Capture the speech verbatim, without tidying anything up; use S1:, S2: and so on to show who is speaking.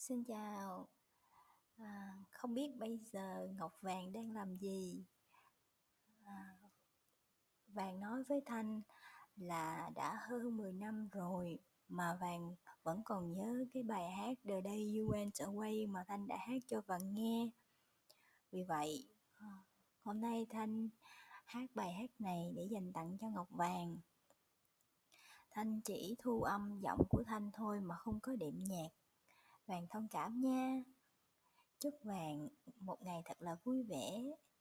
S1: Xin chào, à, không biết bây giờ Ngọc Vàng đang làm gì? À, Vàng nói với Thanh là đã hơn mười năm rồi mà Vàng vẫn còn nhớ cái bài hát The Day You Went Away mà Thanh đã hát cho Vàng nghe. Vì vậy, à, hôm nay Thanh hát bài hát này để dành tặng cho Ngọc Vàng. Thanh chỉ thu âm giọng của Thanh thôi mà không có đệm nhạc. Vàng thông cảm nha. Chúc Vàng một ngày thật là vui vẻ.